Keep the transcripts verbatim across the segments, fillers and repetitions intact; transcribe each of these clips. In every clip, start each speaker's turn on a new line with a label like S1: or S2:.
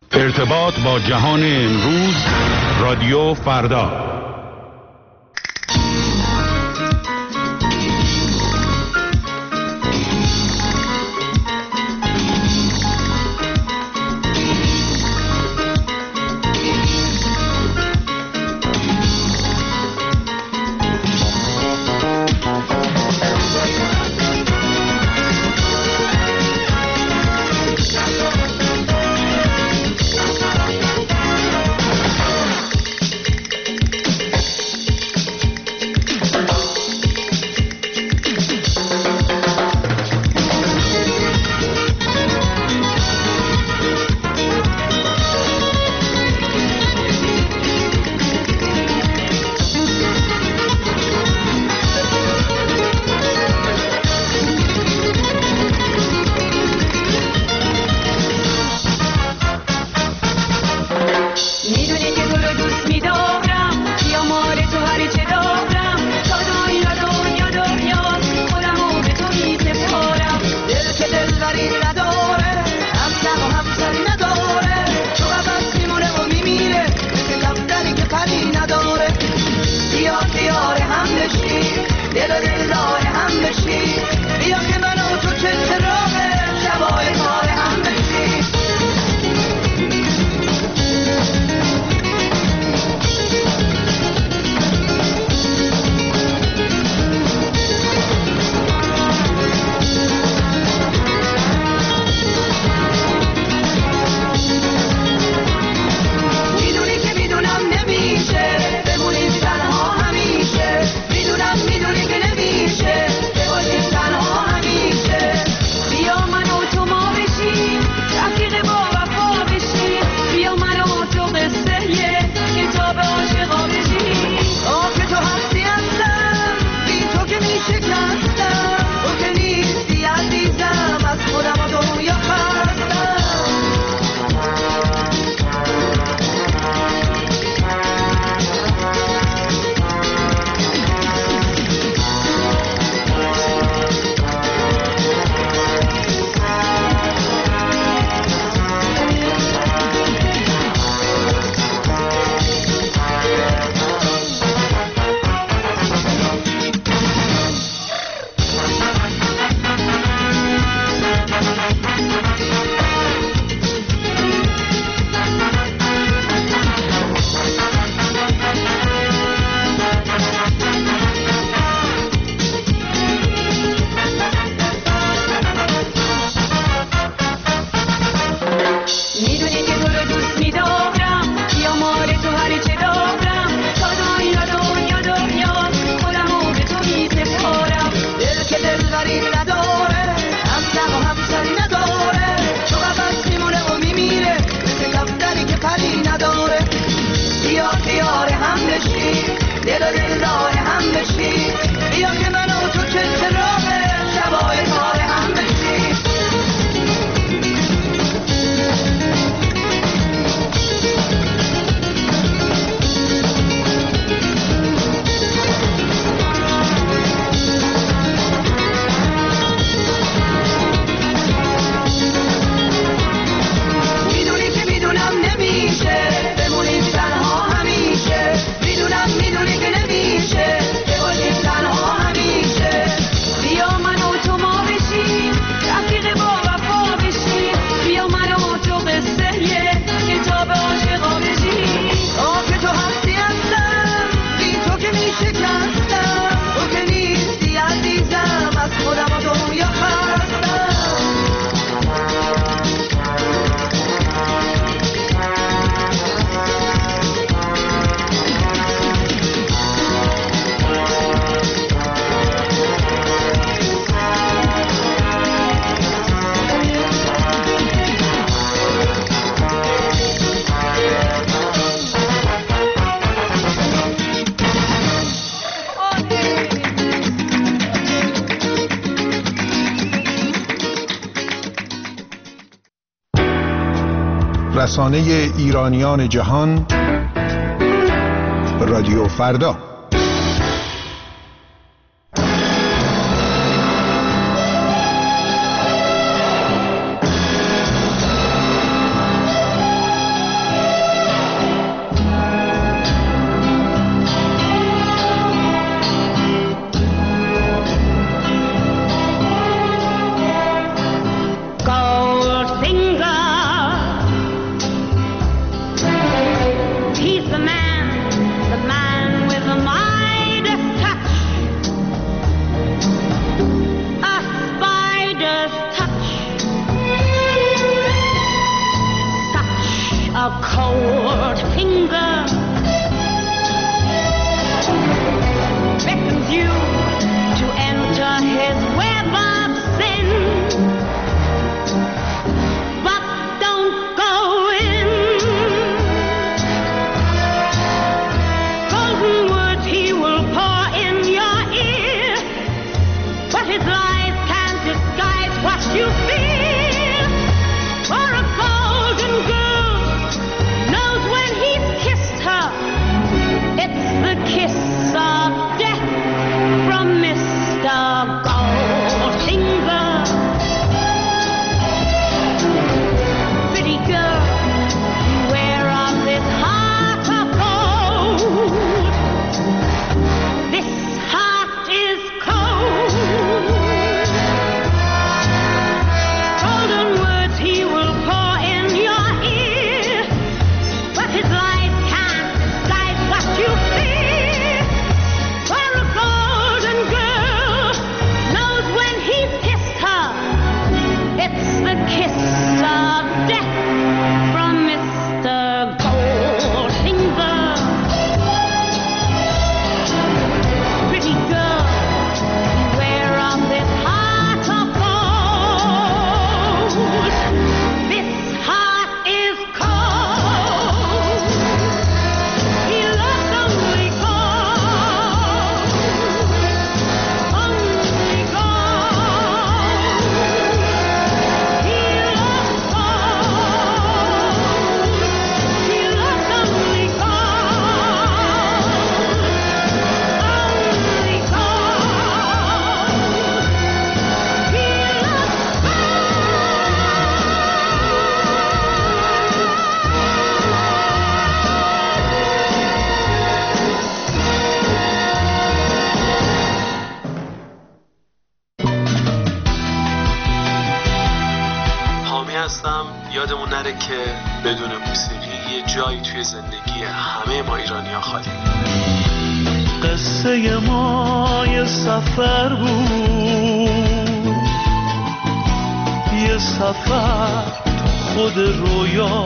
S1: ارتباط با جهان امروز، رادیو فردا.
S2: رسانه ایرانیان جهان، رادیو فردا.
S3: یادمون نره که بدون موسیقی یه جایی توی زندگی همه ما ایرانی‌ها خالی.
S4: قصه ما یه سفر بود، یه سفر خود رویا،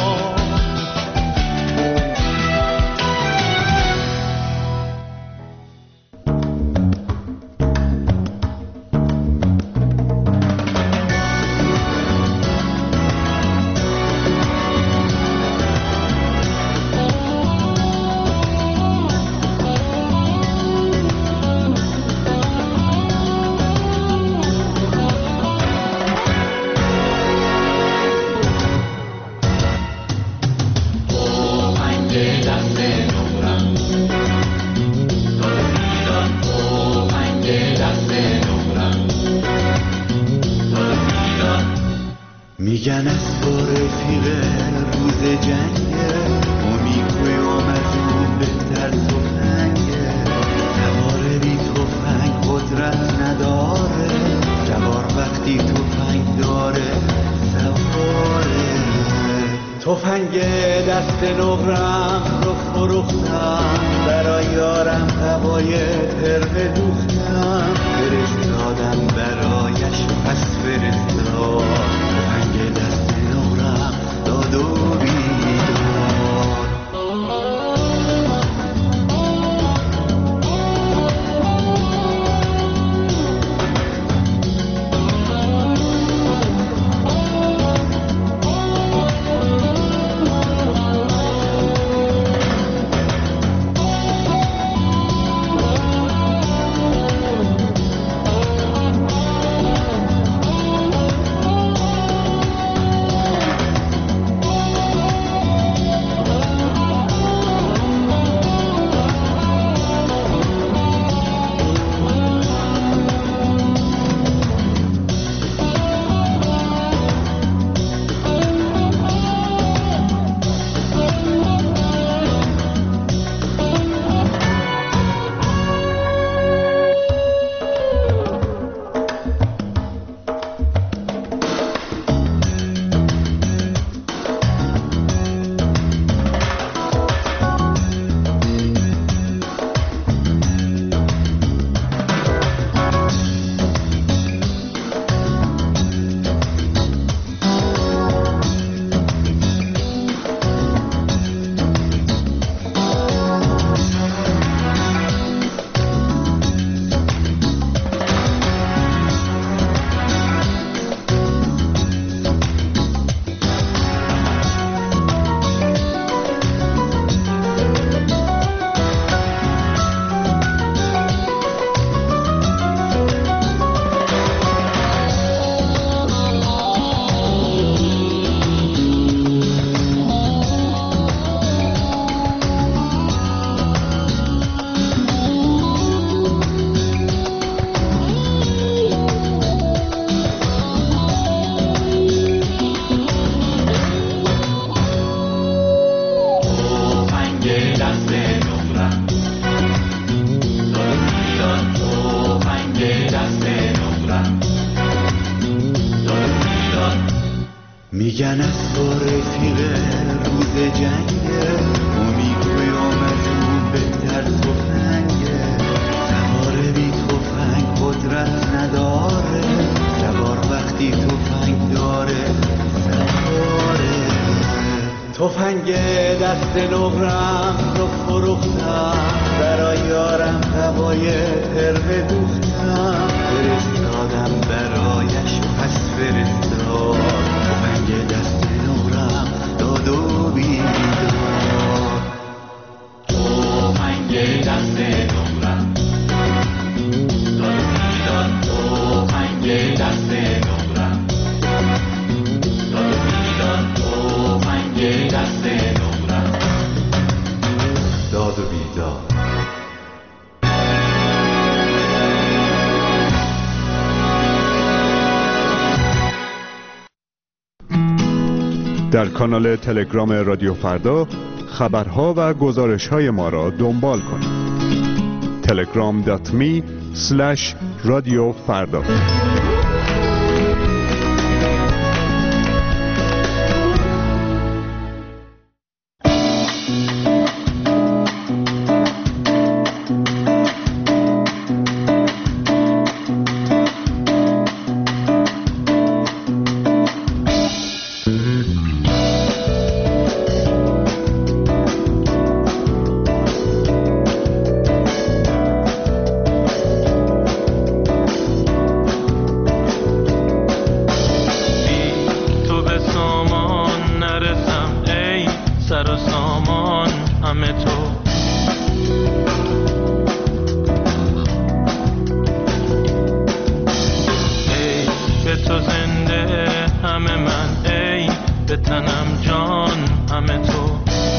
S5: میگن از تو رفیق روز جنگه، امیدوی آمدون بهتر تفنگه، سواره بی تفنگ قدرت نداره، سوار وقتی تفنگ داره سواره. تفنگ دست نقرم رو فروختم، برای یارم هوای ترمه دوختم، فرستادم برایش پس فرستاد، تفنگ دست نقرم داد و بیدار. میگن از تو رفیق روز جنگه، امیدوی آمدون بهتر تفنگه، سواره بی تفنگ قدرت نداره، سوار وقتی تفنگ داره سواره. تفنگ دست نقرم رو فروختم، برای یارم هوای ترمه دوختم، فرستادم برایش پس فرستاد، تفنگ دست نقرم داد و بیدار. تفنگ دست نقرم داد و بیدار، تفنگ دست نقرم داد و بیدار، تفنگ دست نقرم داد و بیدار.
S1: در کانال تلگرام رادیو فردا خبرها و گزارش‌های ما را دنبال کنید. تلگرام دات می اسلش رادیو فردا.
S4: سر و سامان همه تو. ای به تو زنده همه من، ای به تنم جان همه تو.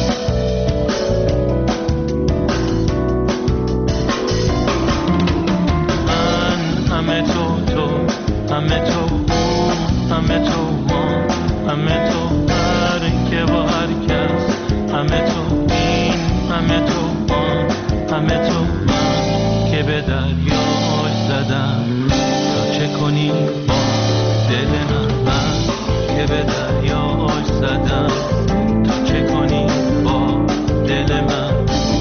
S4: من همه تو، تو همه تو، همه تو ما، همه تو هر که با هر کس، همه تو این، همه تو آن، همه تو من که به دریاش زدم تا چه کنی با دل من. من که به دریاش زدم تا چه کنی با دل من.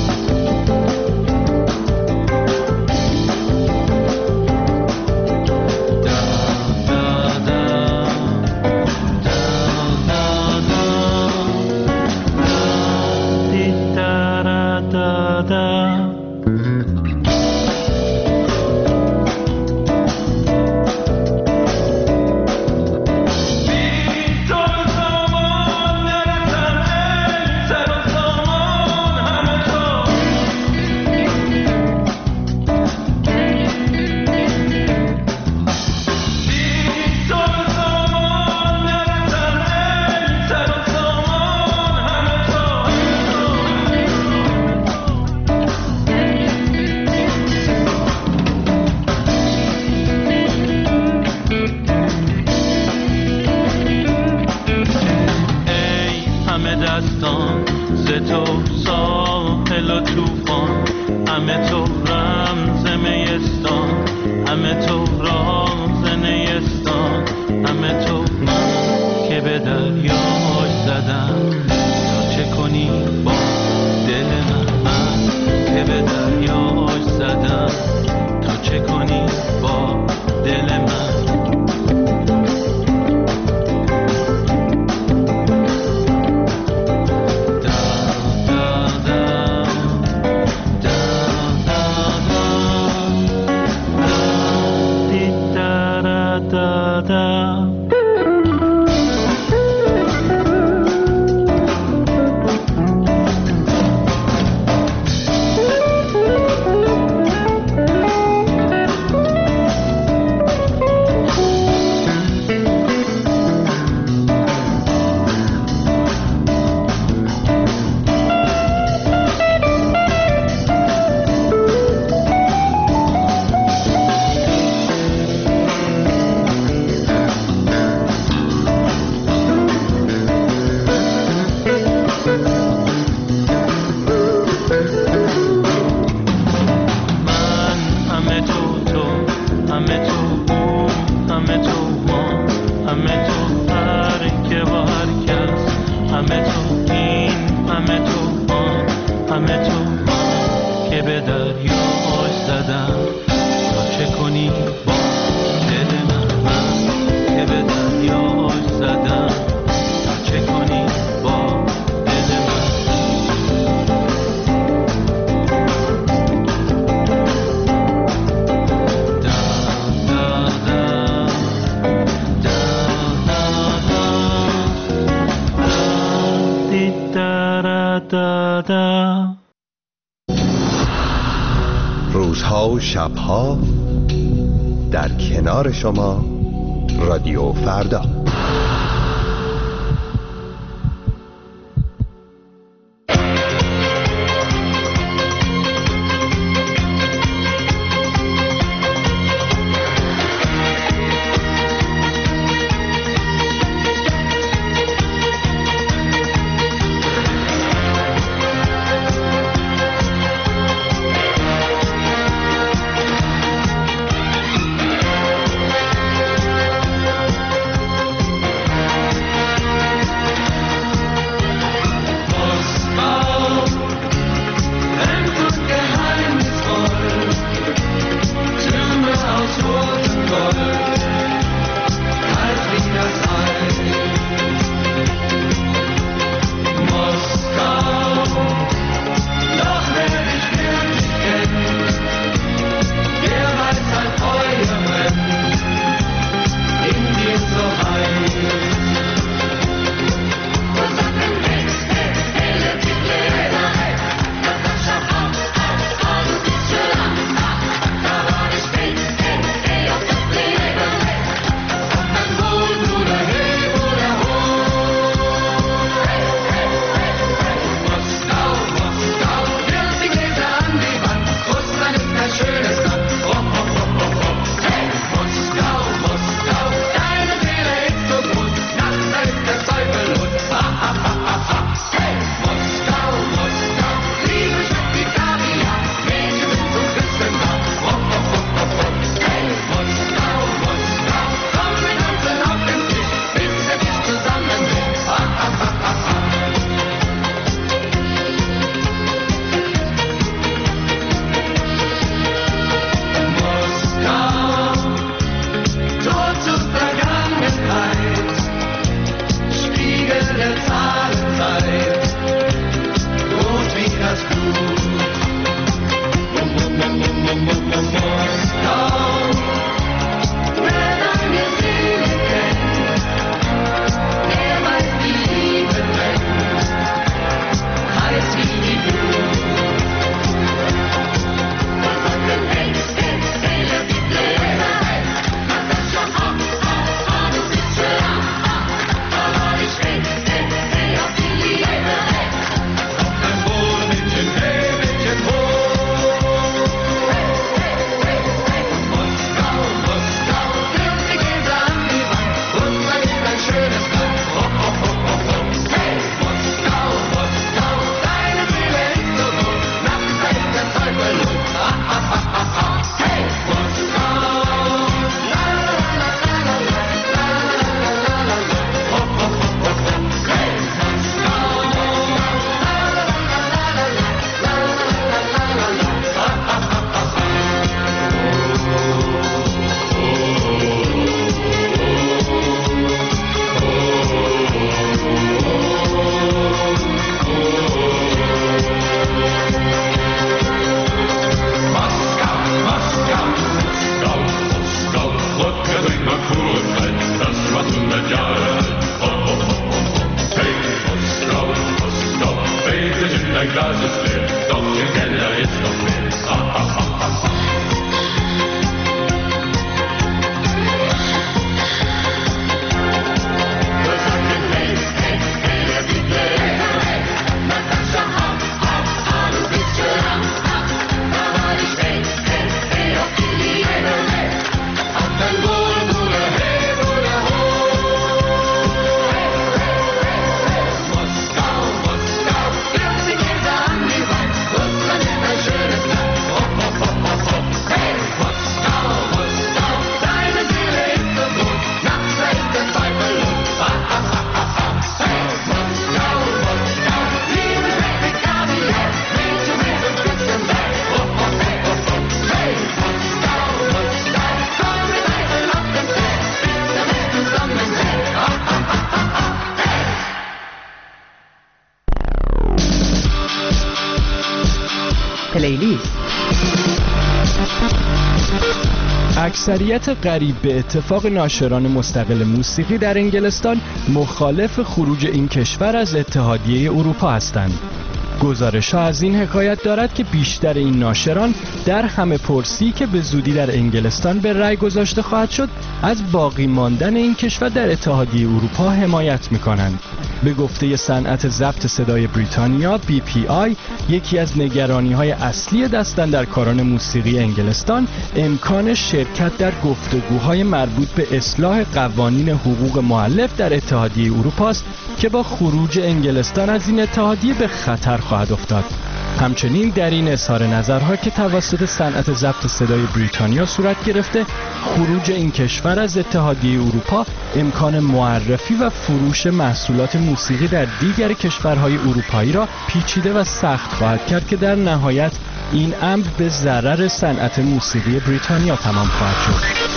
S2: روزها و شبها در کنار شما رادیو فردا.
S5: alles leer, doch im Keller ist noch mehr. Ha, ha, ha, ha, ha.
S6: پلیلیست.
S7: اکثریت قریب به اتفاق ناشران مستقل موسیقی در انگلستان مخالف خروج این کشور از اتحادیه اروپا هستند. گزارش‌ها از این حکایت دارد که بیشتر این ناشران در همه پرسی که به زودی در انگلستان به رأی گذاشته خواهد شد از باقی ماندن این کشور در اتحادیه اروپا حمایت می‌کنند. به گفته صنعت ضبط صدای بریتانیا بی پی آی، یکی از نگرانی‌های اصلی دستاندرکاران موسیقی انگلستان امکان شرکت در گفتگوهای مربوط به اصلاح قوانین حقوق مؤلف در اتحادیه اروپا است که با خروج انگلستان از این اتحادیه به خطر خواهد افتاد. همچنین در این اظهار نظرها که توسط صنعت ضبط صدای بریتانیا صورت گرفته، خروج این کشور از اتحادیه اروپا امکان معرفی و فروش محصولات موسیقی در دیگر کشورهای اروپایی را پیچیده و سخت خواهد کرد که در نهایت این امر به ضرر صنعت موسیقی بریتانیا تمام خواهد شد.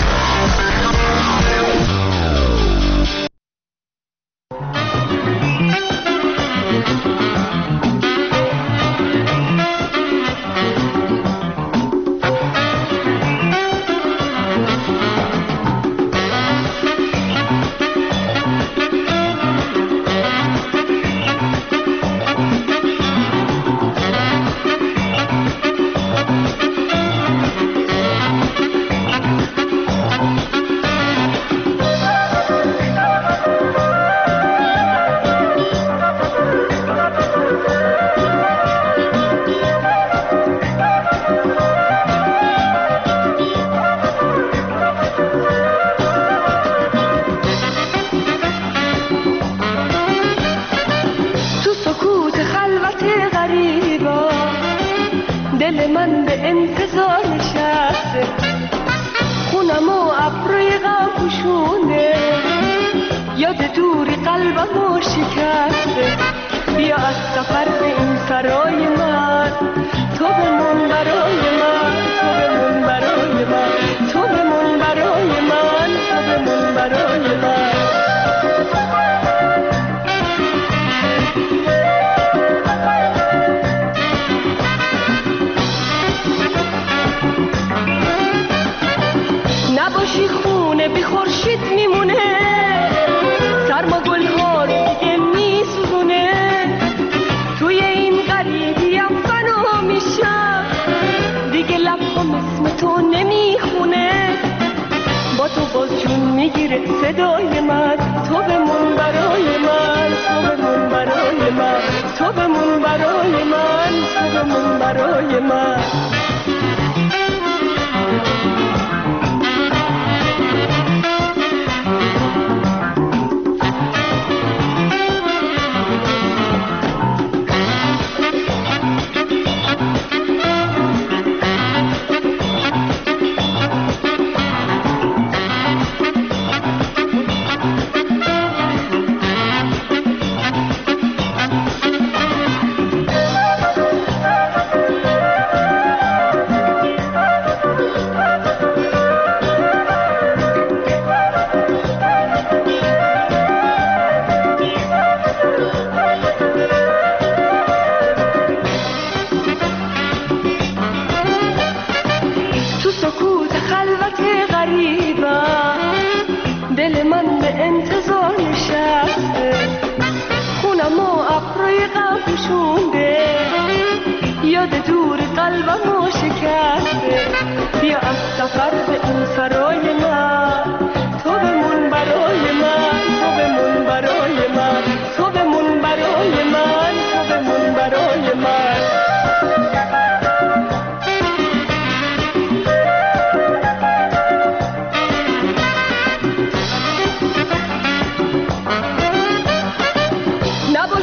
S8: خونم و ابروی غم پوشونده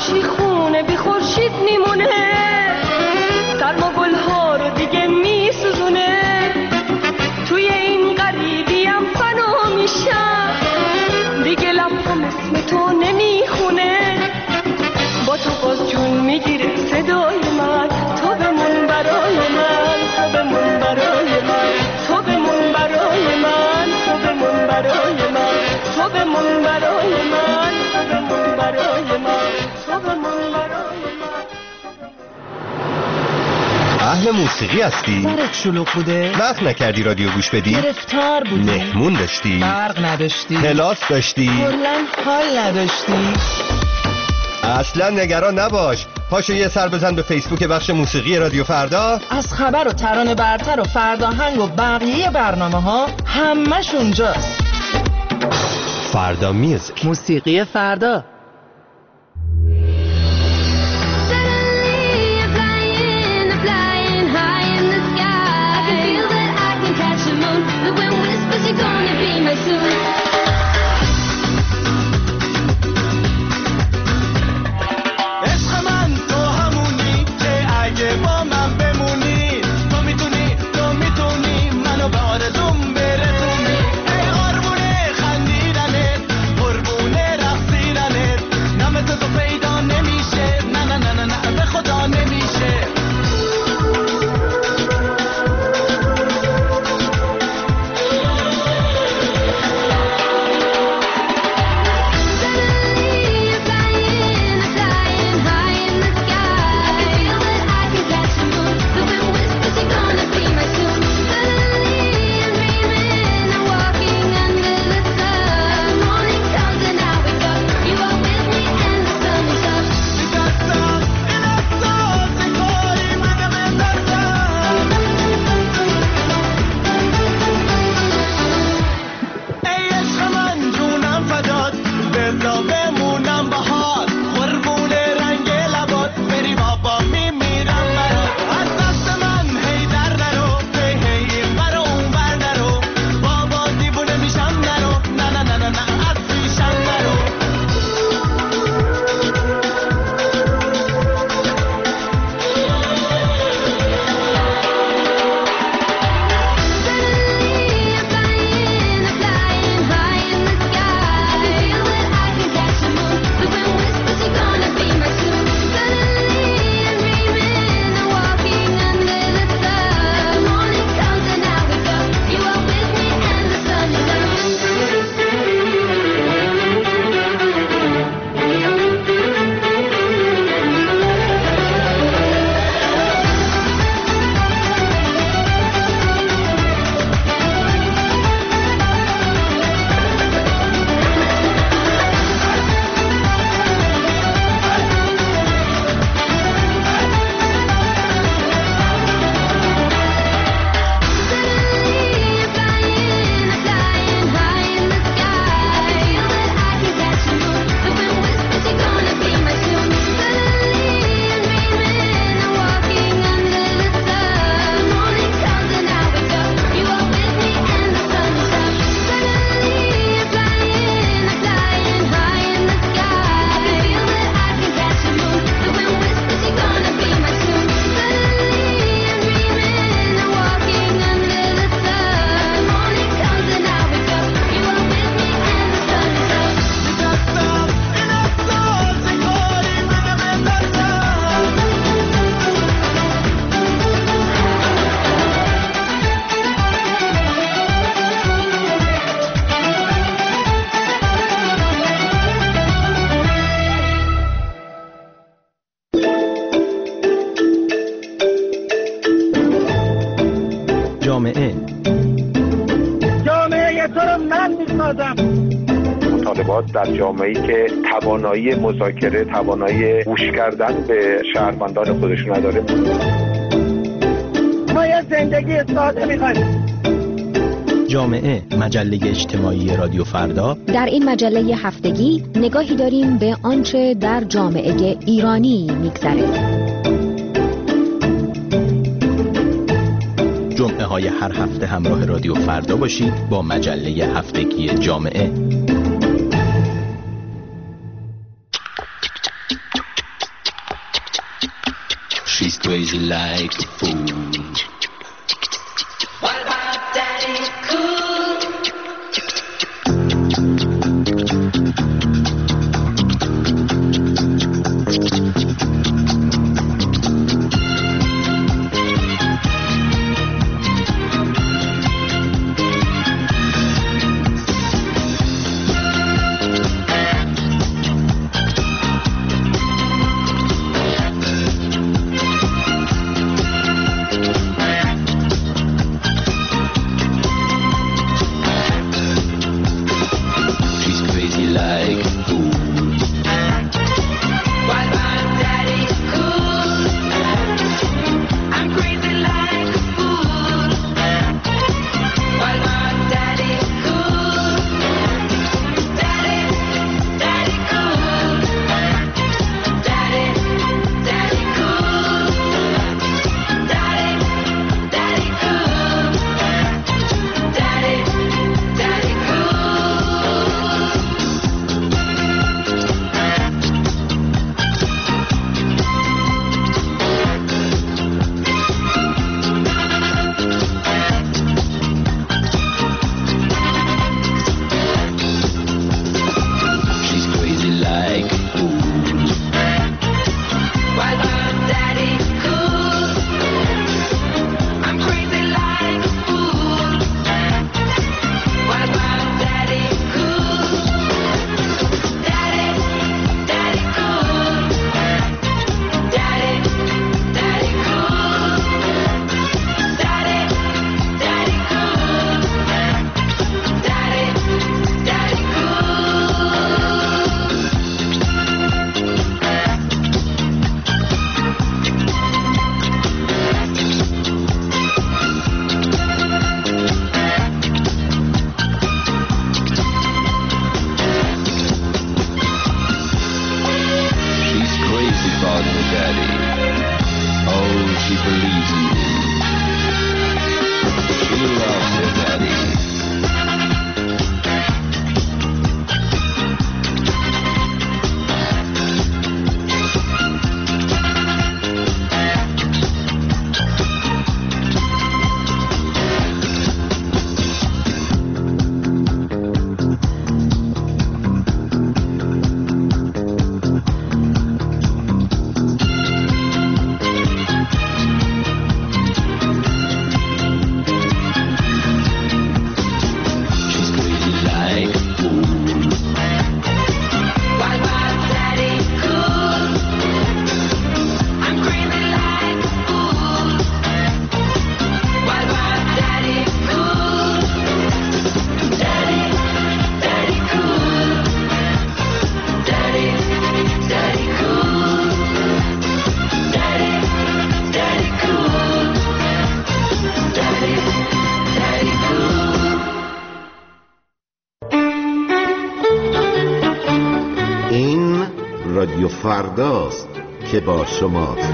S6: چی خونه بی خورشید میمونه، سرما گلها رو دیگه میسوزونه، توی این غریبیم فنا میشم، دیگه لبم اسم تو نمیخونه، با تو باز جون میگیره صدای من، تو بمون برای من، تو بمون برای من، تو بمون برای من، تو بمون برای من، تو بمون برای من، تو بمون برای من، تو بمون برای من.
S2: اهل موسیقی هستی؟
S8: سرت شلوغ بوده؟
S2: وقت نکردی رادیو گوش بدی؟
S8: گرفتار بودی؟
S2: مهمون داشتی؟
S8: برق نداشتی؟
S2: کلاس داشتی؟
S8: کلاً حال نداشتی؟
S2: اصلا نگران نباش، پاشو یه سر بزن به فیسبوک بخش موسیقی رادیو فردا.
S8: از خبر و ترانه برتر و فرداهنگ و بقیه برنامه ها همش اونجاست.
S2: فردا میوزیک،
S8: موسیقی فردا.
S7: جامعه
S9: جامعه تو رو من میسازم.
S10: مطالبات در جامعه‌ای که توانایی مذاکره، توانایی گوش کردن به شهروندان خودش نداره.
S9: ما یه زندگی ساده می‌خوایم.
S7: جامعه، مجله اجتماعی رادیو فردا.
S11: در این مجله هفتگی نگاهی داریم به آنچه در جامعه ایرانی می‌گذرد.
S7: جمعه های هر هفته همراه رادیو فردا باشید با مجله هفتگی جامعه.
S12: She's crazy like a fool.
S6: What about Daddy Cool?
S13: رادیو فرداست که با شماست.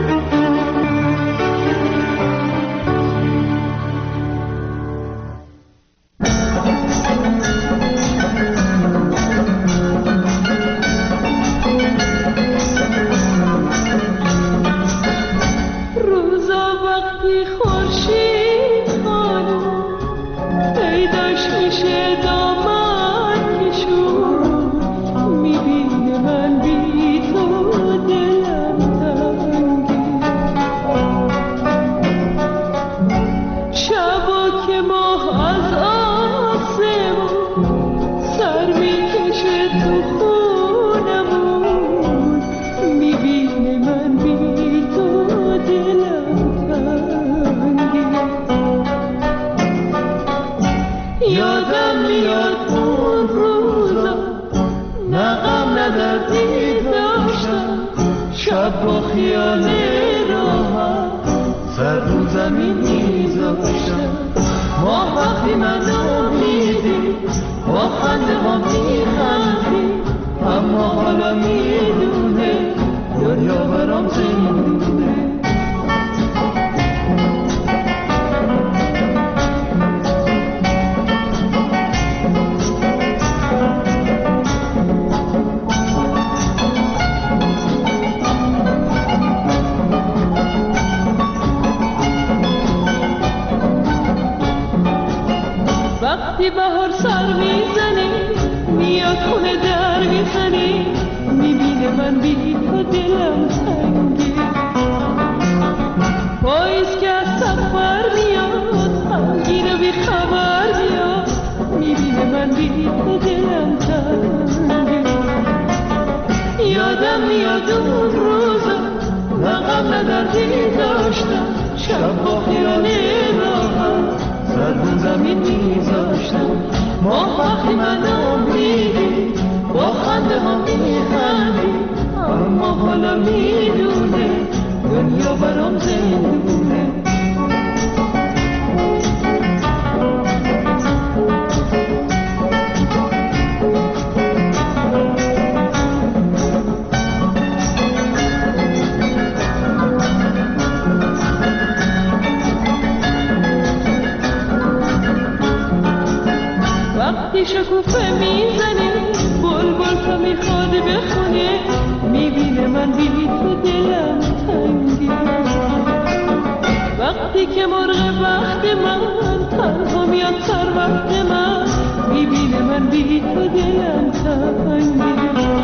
S6: دردی داشتم شب با خیال راحت سر رو زمین میذاشتم ما وقتی منو میدی با خنده ها میخندی اما حالا میدونه دنیا برام زندونه وقتی شکوفه میزنه بلبل تا میخواد بخونه میبینه من بی تو دلم تنگه وقتی که مرغ وقت من تنها میاد سر وقت من میبینه من بی تو دلم تنگه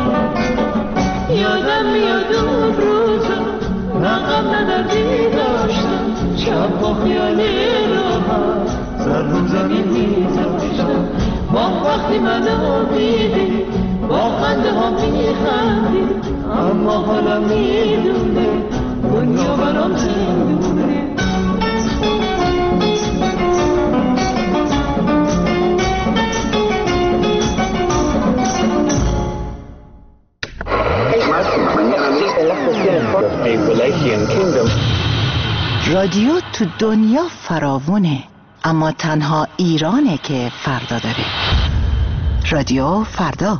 S6: یادم میاد اون روزا من غم ندردی داشتم شب با خیال راحت سر رو زمین میذاشتم ما وقتی منو میدی با خنده ها میخندی اما حالا میدونه دنیا برام زندونه
S8: رادیو تو دنیا فراوونه اما تنها ایرانه که فردا داره. رادیو فردا.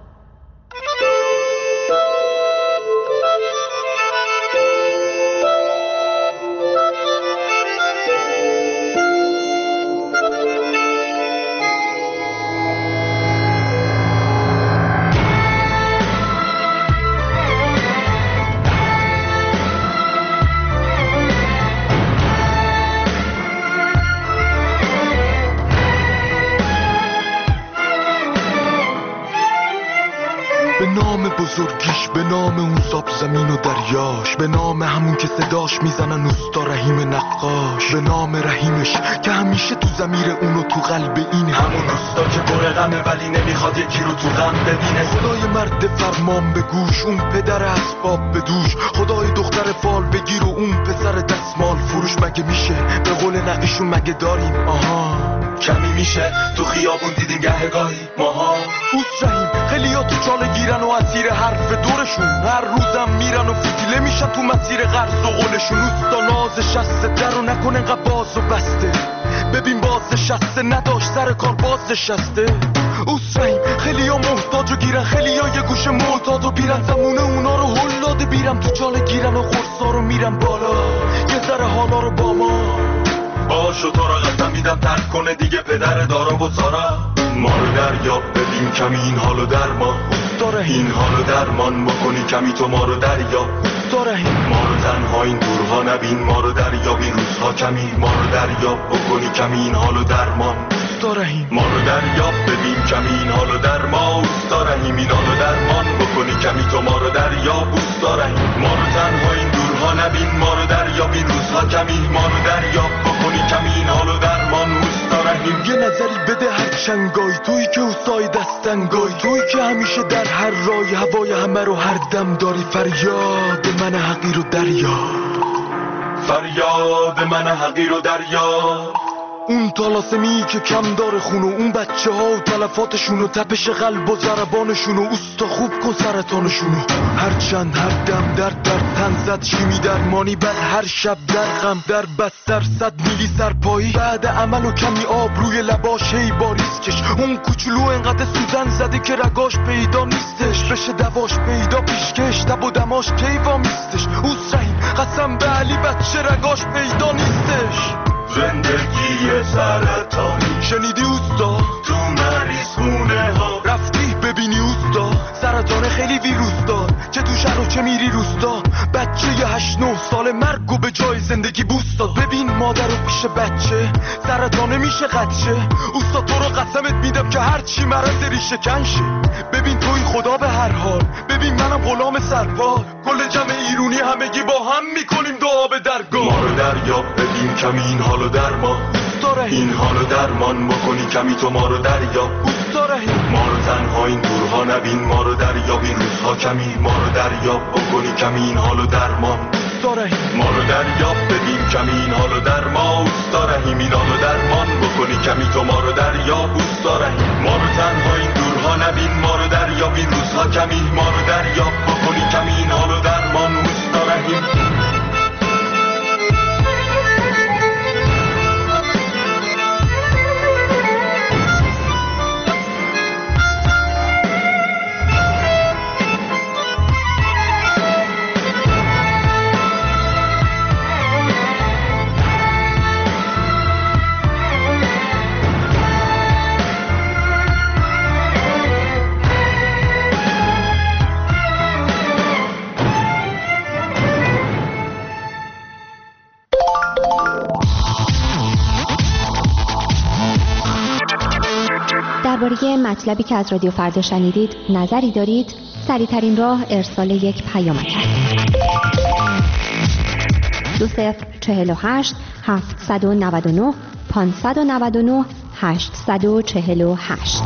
S14: بزرگیش به نام اون ساب زمین و دریاش به نام همون که صداش میزنن اوستا رحیم نقاش به نام رحیمش که همیشه تو ضمیر اونو تو قلب اینه همون اوستا که پر غمه ولی نمیخواد یکی رو تو غم ببینه خدای مرد فرمان به گوش اون پدر اسباب به دوش خدای دختر فال بگیر و اون پسر دستمال فروش مگه میشه به قول نقیشون مگه داریم آها کمی میشه تو خیابون دیدین گهگاهی ماها اوست رحیم خیلی ها تو چاله گیرن و اسیر حرف دورشون هر روزم میرن و فتیله میشن تو مسیر قرض و قولشون اوستا ناز شسته در رو نکن انقدر باز و بسته ببین باز شسته نداشت سر کار باز شسته اوست رحیم خیلی ها محتاج و گیرن خیلی ها یه گوش معتاد و بیرن زمونه اونا رو هل داده بیرم تو چاله گیرن و خورسا رو میرن بالا یه ذره حالا رو با ما باشو تو را قسم میدم ترک کنه دیگه پدر دارا و سارا ما رو دریاب ببین کمی این حالو درمان داره این حالو درمان بکنی کمی تو ما رو دریاب داره ما رو تنها این دورها نبین ما رو دریاب این روزها کمی ما رو دریاب بکنی کمی این حالو درمان داره ما رو دریاب ببین کمی این حالو درمان داره این حالو درمان بکنی کمی تو ما رو دریاب داره ما رو تنها این دورها نبین ما رو دریاب این روزها کمی ما رو دریاب بکنی کمی این حالو درمان داریم یه نظری بده هر چنگای تویی که اوستای دستنگای تویی که همیشه در هر رای هوای همه رو هر دم داری فریاد من حقیر و دریا فریاد من حقیر و دریا اون طلاسمی که کم داره خونو اون بچه ها و تلفاتشون و تپش قلب و ضربانشون و اوستا خوب کن سرطانشونو هر چند هر دم در در تن زد شیمی درمانی بعد هر شب در غم در بستر صد میلی سرپایی بعد عمل و کمی آب روی لباش هی باریز کش اون کوچولو انقدر سوزن زده که رگاش پیدا نیستش بشه دواش پیدا پیشکش دب و دماش کیوا میستش اوست رحیم قسم به علی بچه رگاش پیدا نیستش زندگی سرطانی شنیدی اوستا تو مریض خونه ها رفتی ببینی اوستا سرطان خیلی ویروس دار چه تو شهر و چه میری روستا بچه یه هشت نه سال مرگ و به جای زندگی بوست داد ببین مادر و پیش بچه سرطانه میشه قدشه اوستا تو رو قسمت میدم که هر چی مرض ریشه کنشه ببین توی خدا به هر حال ببین منم غلام سرپال کل جمع ایرونی همگی با هم میکنیم دعا به درگاه ما رو دریاب ببین کمی این حالو درمان این حالو درمان بکنی کمی تو ما رو دریاب ما رو تنها این دورها نبین ما رو دریاب این روزها کمی ما رو دریاب بکنی کمی این حالو درمان اوستا رحیم، ما رو دریاب بدیم کمی اینا رو در ما اوستا رحیم، اینا رو درمان بکنی کمی تو ما رو دریاب اوستا رحیم، ما رو تنها این دورها نبین، ما رو دریاب این روزها کمی، ما رو دریاب بکنی کمی اینا رو درمان اوستا رحیم.
S11: درباره مطلبی که از رادیو فردا شنیدید نظری دارید؟ سریع‌ترین راه ارسال یک پیامک است. دو صفر چهل و هشت هفتصد و نود و نه پانصد و نود و نه هشتصد و چهل و هشت.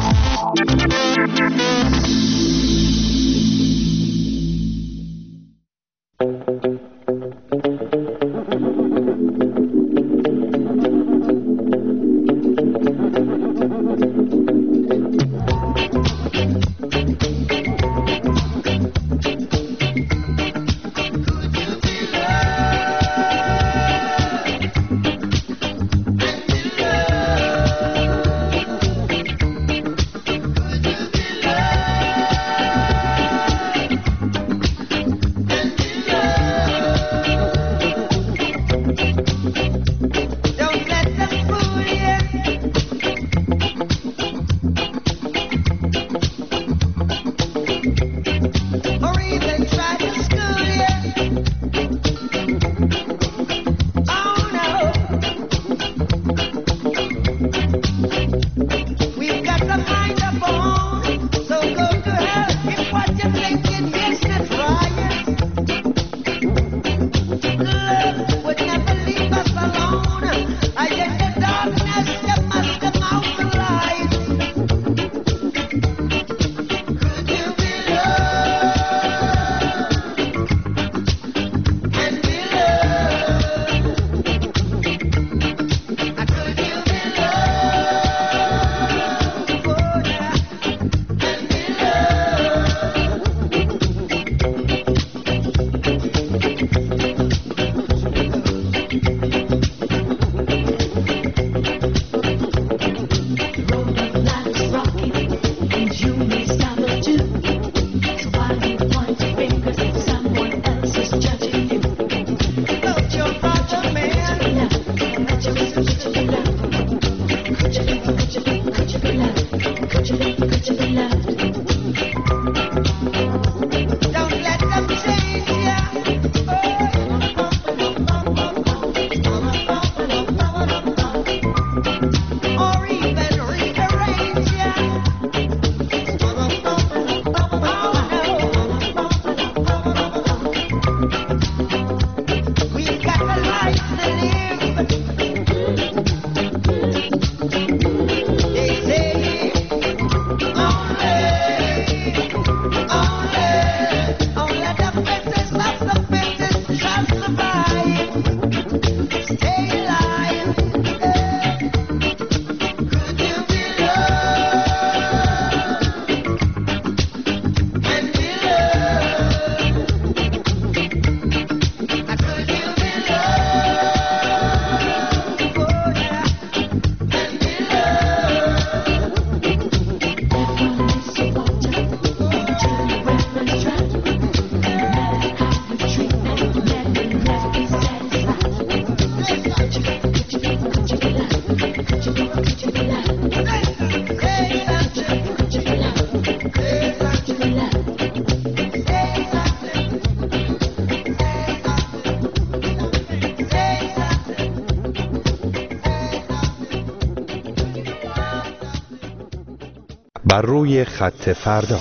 S2: بر روی خط فردا.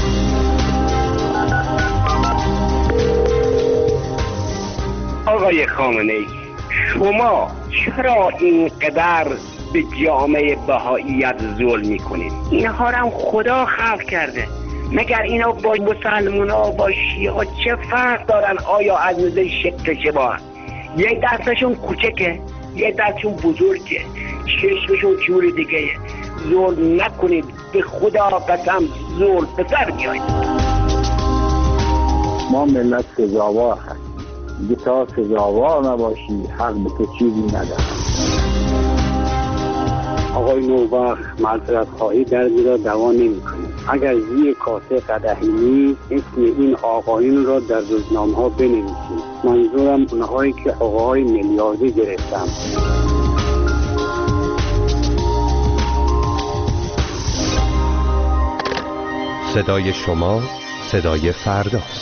S15: آقای خامنه‌ای، شما چرا اینقدر به جامعه بهائیت ظلم میکنید؟ اینها رو هم خدا خلق کرده. مگر اینا با مسلمان ها با شیعه ها چه فرق دارن؟ آیا از نظر شکل شباه یه دستشون کوچکه یه دستشون بزرگه، چشمشون جور دیگه. ظلم نکنید، به خدا قسم ظلم به سر میایید.
S10: ما ملت سزاوار هست، دیگه تا سزاوار نباشی حق به تو چیزی ندارم.
S16: آقای نوبخت معذرت خواهی درزی را دوا نمی کنید. اگر زیر کاسه قدحی نیست اسم این آقایون را در روزنامه ها بنویسید. منظورم اونهایی که آقای میلیاردی گرفتم.
S2: صدای شما صدای فرداست.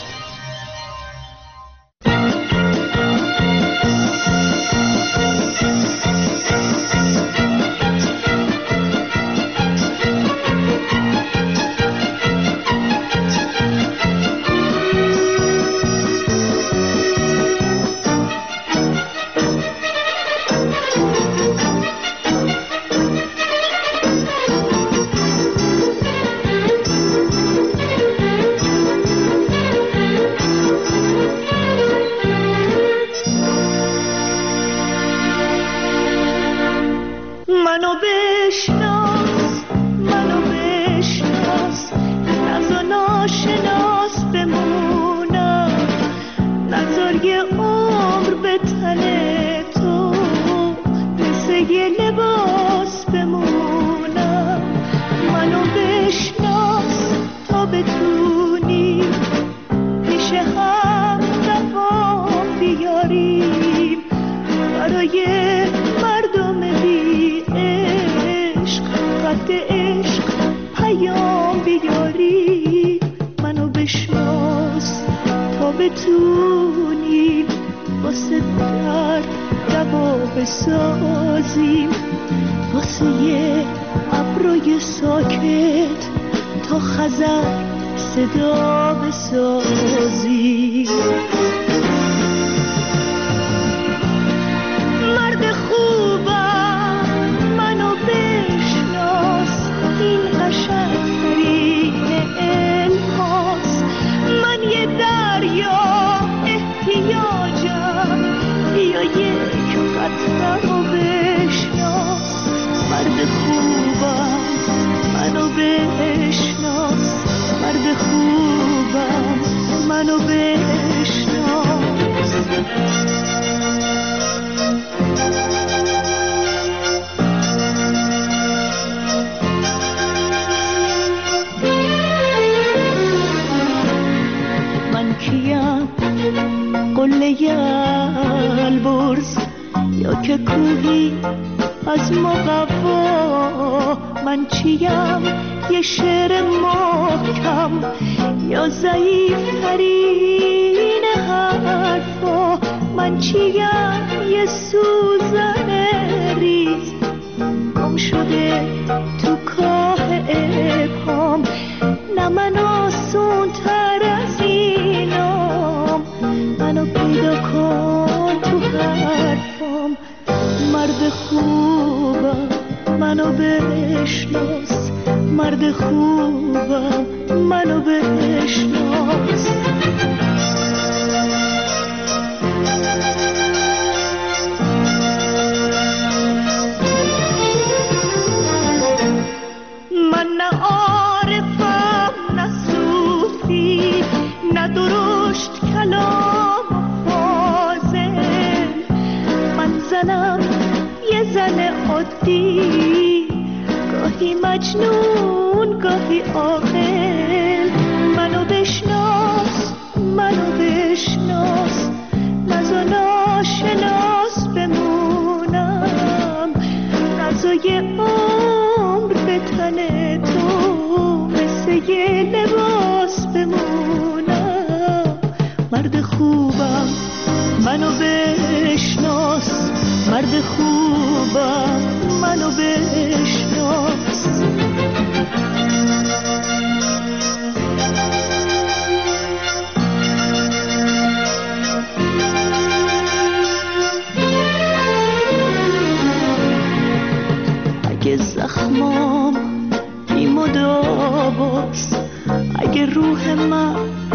S17: اگه زخمام بی مداواست، اگه
S6: روح من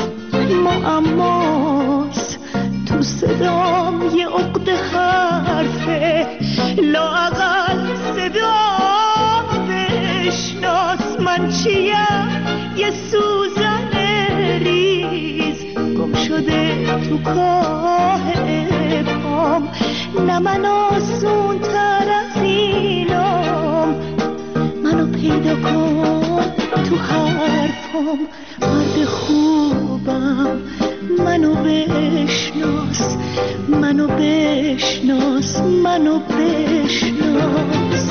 S6: معماست، تو صدام یه عقد حرفه، لااقل صدام بشناس من چیم، یه سوزن ریز گم شده تو کاه پام، نه من آسون تر از اینام، منو پیدا کن تو حرفام، مرد خوبم منو بشناس، منو بشناس، منو بشناس.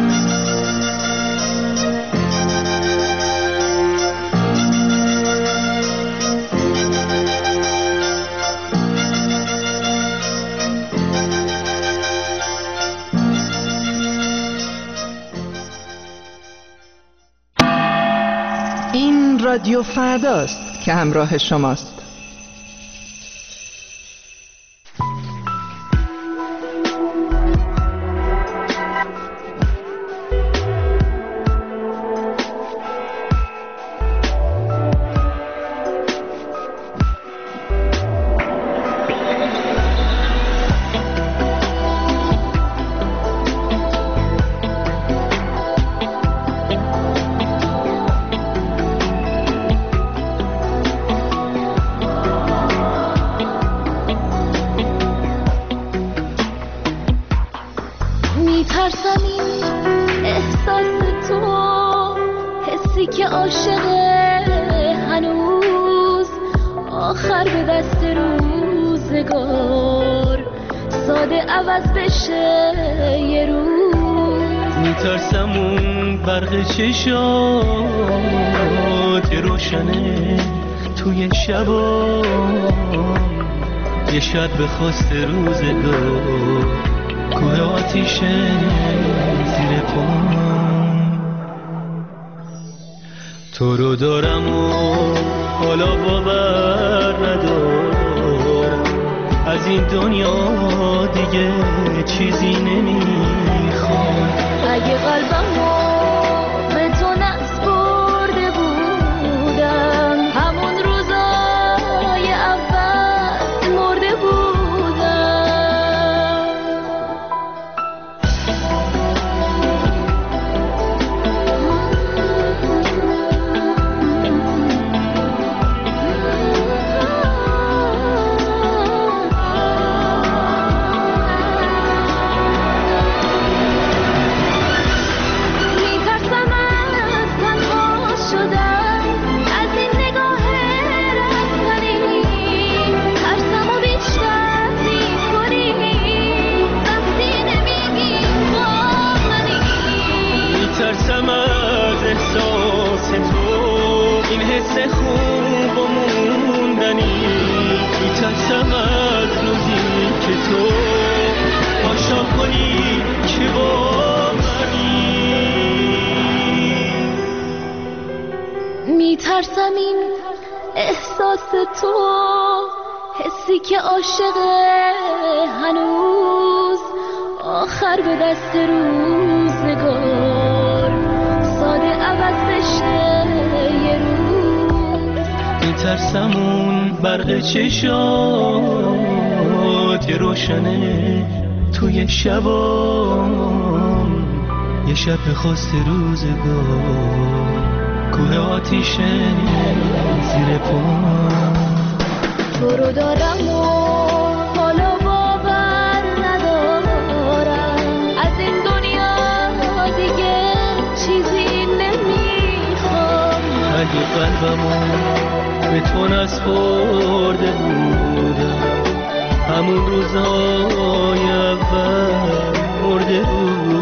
S8: این رادیو فرداست که همراه شماست.
S17: میترسم این احساس تو، حسی که عاشقه هنوز، آخر به دست روزگار ساده عوض بشه یه روز.
S4: میترسم اون برق چشات روشنه توی شبا، یه شب به خواست روزگار کوه آتیشه زیر پام. تو رو دارم و حالا باور ندارم، از این دنیا دیگه چیزی نمیخوام.
S17: اگه قلبمو به تو نسپرده بودم، همون روزای اول مرده بودم. خوب و موندنی، میترسم از روزی که تو پاشا کنی که با منی. میترسم این احساس تو، حسی که عاشقه هنوز، آخر به دست روزگار ساده عوض بشه یه روز.
S4: میترسم اون برق چشات روشنه توی شبا، یه شب خواست روزگار کوه آتیشه زیر پام.
S17: تو رو دارم و حالا باور ندارم، از این دنیا دیگه چیزی نمیخوام.
S4: اگه قلبمو به تو نسپرده بودم، همون روزای اول مرده بودم.